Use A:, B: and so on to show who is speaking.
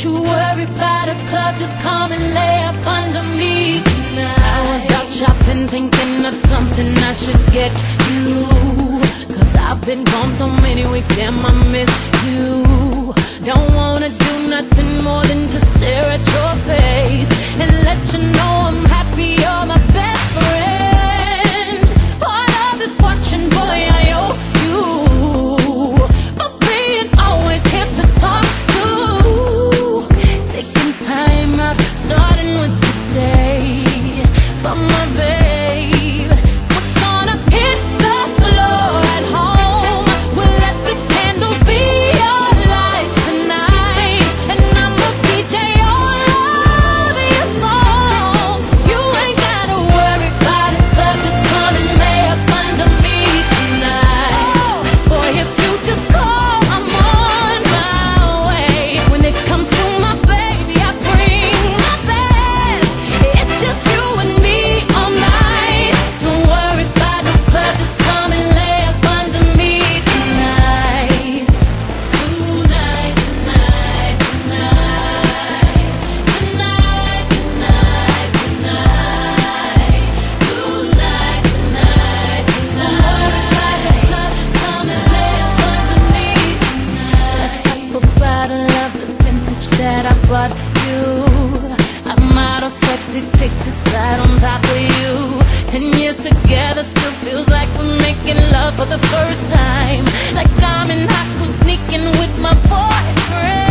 A: you worry about a club, just come and lay up under me tonight. I was out shopping, thinking of something I should get you, 'cause I've been gone so many weeks, damn I miss you. Don't wanna do nothing more than to stare at your face and let you know I'm happy you're my best friend. Part of this watching, boy, I owe you for being always here to talk to. Taking time out, starting with the day for my babe. We're gonna hit the floor at home. We'll let the candles be your light tonight, and I'ma DJ all of your songs. You ain't gotta worry about it, but just come and lay up under me tonight. Boy, if you just call, I'm on my way. When it comes to my baby, I bring my best. It's just you and me all night. Don't worry about the club, just come and lay up under me tonight. Tonight, tonight, tonight. Tonight, tonight, tonight. Tonight, tonight, tonight. Don't worry about the club, just come and lay up under me tonight. Let's talk about a love, the vintage that I bought you. I model sexy pictures right on top of you. 10 years together still feels like we're making love for the first time. Like I'm in high school sneaking with my boyfriend.